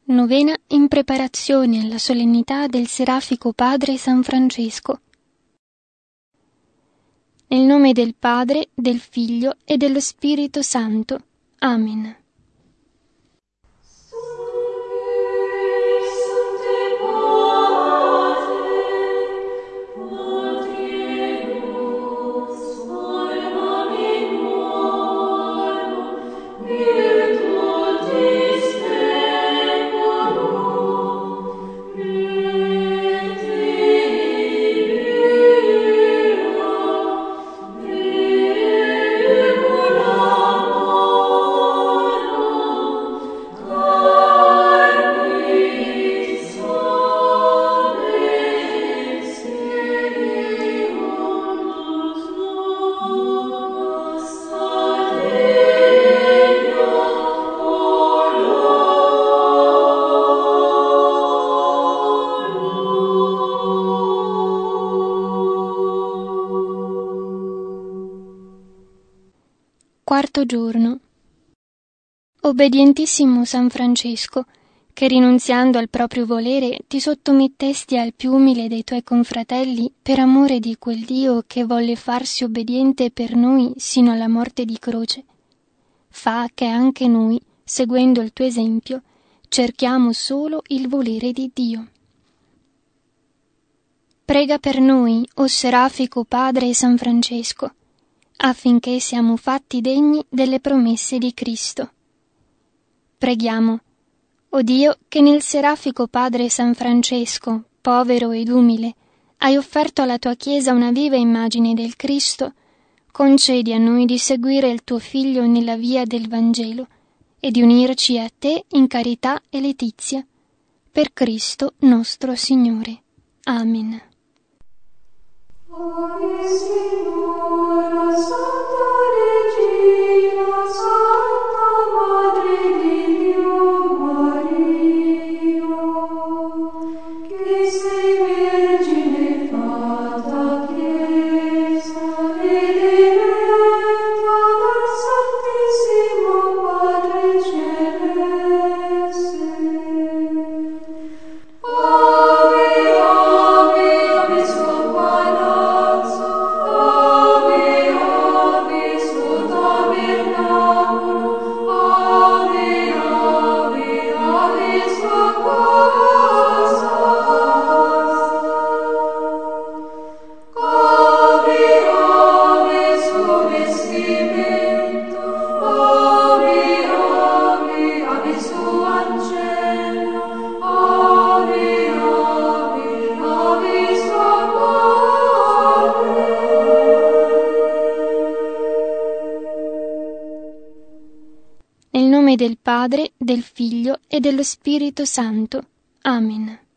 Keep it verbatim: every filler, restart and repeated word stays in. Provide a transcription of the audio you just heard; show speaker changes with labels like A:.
A: Novena in preparazione alla solennità del Serafico Padre San Francesco. Nel nome del Padre, del Figlio e dello Spirito Santo. Amen. Quarto giorno. Obbedientissimo San Francesco, che rinunziando al proprio volere ti sottomettesti al più umile dei tuoi confratelli per amore di quel Dio che volle farsi obbediente per noi sino alla morte di croce, fa che anche noi, seguendo il tuo esempio, cerchiamo solo il volere di Dio. Prega per noi, o Serafico Padre San Francesco, affinché siamo fatti degni delle promesse di Cristo. Preghiamo, o Dio, che nel Serafico Padre San Francesco, povero ed umile, hai offerto alla tua Chiesa una viva immagine del Cristo, concedi a noi di seguire il tuo Figlio nella via del Vangelo e di unirci a te in carità e letizia. Per Cristo nostro Signore. Amen.
B: Ave Signora, Santa Regina, Santa Madre di Dio Maria, che sei Vergine fatta Chiesa ed eletta dal Santissimo Padre Celeste. Ave, ave, ave suo palazzo, ave, ave suo tabernacolo, ave, ave, ave sua casa, ave, ave suo vestimento, ave, ave, ave suo ancella, ave, ave, ave sua madre.
A: Nel nome del Padre, del Figlio e dello Spirito Santo. Amen.